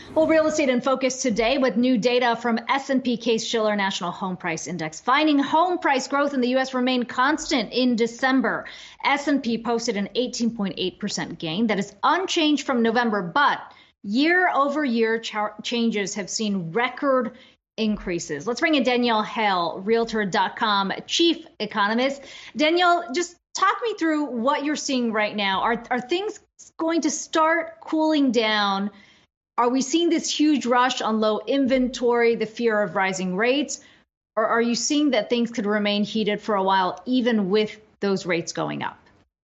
Well, real estate in focus today with new data from S&P Case-Shiller National Home Price Index, finding home price growth in the U.S. remained constant in December. S&P posted an 18.8% gain that is unchanged from November, but year-over-year changes have seen record increases. Let's bring in Danielle Hale, Realtor.com chief economist. Danielle, just talk me through what you're seeing right now. Are things going to start cooling down? Are we seeing this huge rush on low inventory, the fear of rising rates, or are you seeing that things could remain heated for a while, even with those rates going up?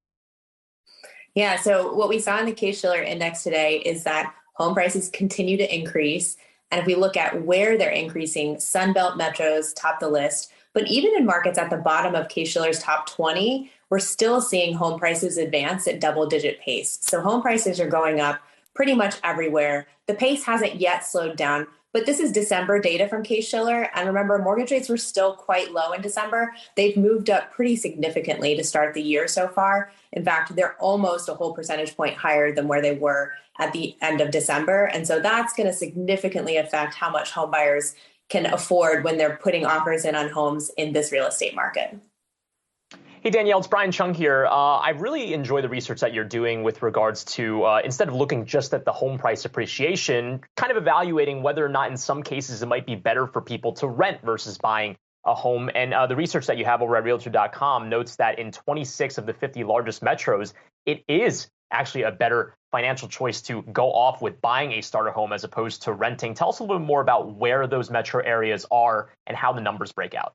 Yeah, so what we saw in the Case-Shiller Index today is that home prices continue to increase. And if we look at where they're increasing, Sunbelt metros top the list. But even in markets at the bottom of Case-Shiller's top 20, we're still seeing home prices advance at double-digit pace. So home prices are going up pretty much everywhere. The pace hasn't yet slowed down, but this is December data from Case-Shiller. And remember, mortgage rates were still quite low in December. They've moved up pretty significantly to start the year so far. In fact, they're almost a whole percentage point higher than where they were at the end of December. And so that's going to significantly affect how much home buyers can afford when they're putting offers in on homes in this real estate market. Hey, Danielle, it's Brian Chung here. I really enjoy the research that you're doing with regards to instead of looking just at the home price appreciation, kind of evaluating whether or not in some cases it might be better for people to rent versus buying a home. And the research that you have over at Realtor.com notes that in 26 of the 50 largest metros, it is actually a better financial choice to go off with buying a starter home as opposed to renting. Tell us a little bit more about where those metro areas are and how the numbers break out.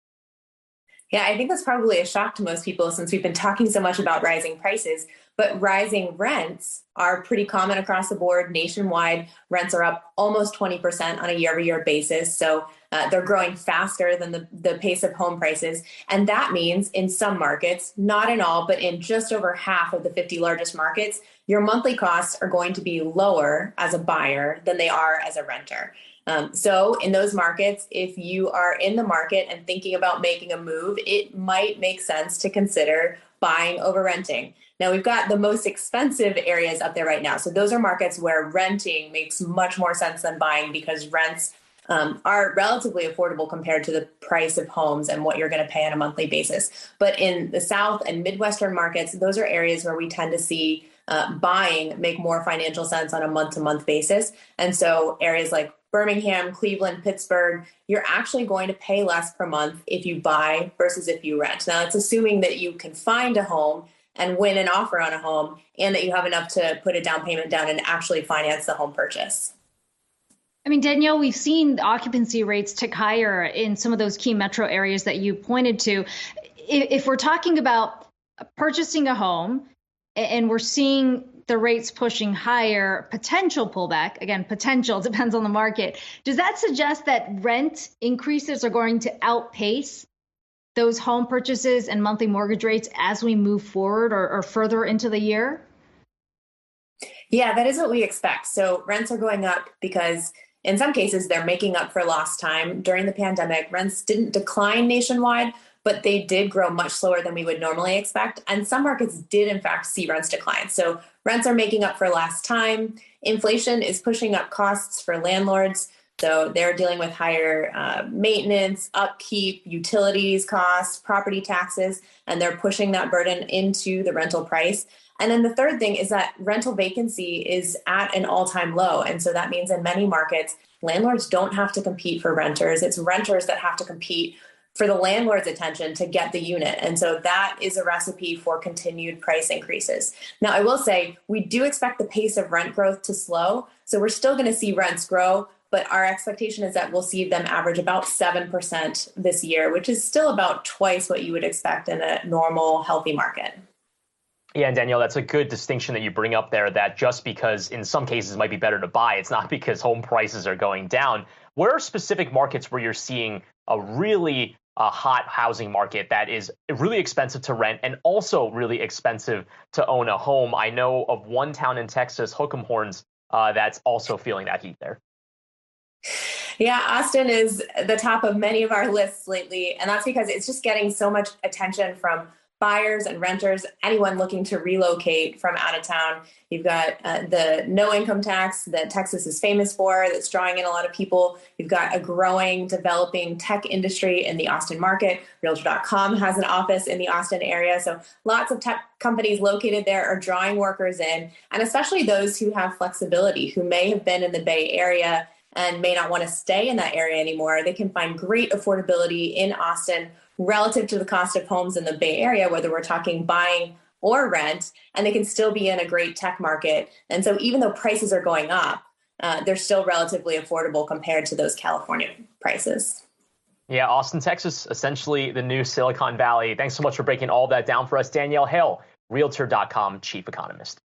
Yeah, I think that's probably a shock to most people since we've been talking so much about rising prices, but rising rents are pretty common across the board. Nationwide, rents are up almost 20% on a year-over-year basis. So they're growing faster than the pace of home prices. And that means in some markets, not in all, but in just over half of the 50 largest markets, your monthly costs are going to be lower as a buyer than they are as a renter. So in those markets, if you are in the market and thinking about making a move, it might make sense to consider buying over renting. Now, we've got the most expensive areas up there right now. So those are markets where renting makes much more sense than buying because rents are relatively affordable compared to the price of homes and what you're going to pay on a monthly basis. But in the South and Midwestern markets, those are areas where we tend to see buying make more financial sense on a month-to-month basis. And so areas like Birmingham, Cleveland, Pittsburgh, you're actually going to pay less per month if you buy versus if you rent. Now, it's assuming that you can find a home and win an offer on a home and that you have enough to put a down payment down and actually finance the home purchase. I mean, Danielle, we've seen the occupancy rates tick higher in some of those key metro areas that you pointed to. If we're talking about purchasing a home and we're seeing the rates pushing higher, potential pullback, again, potential depends on the market. Does that suggest that rent increases are going to outpace those home purchases and monthly mortgage rates as we move forward or further into the year? Yeah, that is what we expect. So rents are going up because in some cases they're making up for lost time. During the pandemic, rents didn't decline nationwide, but they did grow much slower than we would normally expect. And some markets did, in fact, see rents decline. So rents are making up for lost time. Inflation is pushing up costs for landlords. So they're dealing with higher maintenance, upkeep, utilities costs, property taxes, and they're pushing that burden into the rental price. And then the third thing is that rental vacancy is at an all-time low. And so that means in many markets, landlords don't have to compete for renters. It's renters that have to compete for the landlord's attention to get the unit. And so that is a recipe for continued price increases. Now, I will say we do expect the pace of rent growth to slow. So we're still going to see rents grow, but our expectation is that we'll see them average about 7% this year, which is still about twice what you would expect in a normal, healthy market. Yeah, and Danielle, that's a good distinction that you bring up there, that just because in some cases it might be better to buy, it's not because home prices are going down. Where are specific markets where you're seeing a really hot housing market that is really expensive to rent and also really expensive to own a home? I know of one town in Texas, Hook'em Horns, that's also feeling that heat there. Yeah, Austin is the top of many of our lists lately, and that's because it's just getting so much attention from buyers and renters, anyone looking to relocate from out of town. You've got the no income tax that Texas is famous for, that's drawing in a lot of people. You've got a growing, developing tech industry in the Austin market. Realtor.com has an office in the Austin area. So lots of tech companies located there are drawing workers in, and especially those who have flexibility, who may have been in the Bay Area and may not want to stay in that area anymore. They can find great affordability in Austin relative to the cost of homes in the Bay Area, whether we're talking buying or rent, and they can still be in a great tech market. And so even though prices are going up, they're still relatively affordable compared to those California prices. Yeah, Austin, Texas, essentially the new Silicon Valley. Thanks so much for breaking all that down for us. Danielle Hale, Realtor.com chief economist.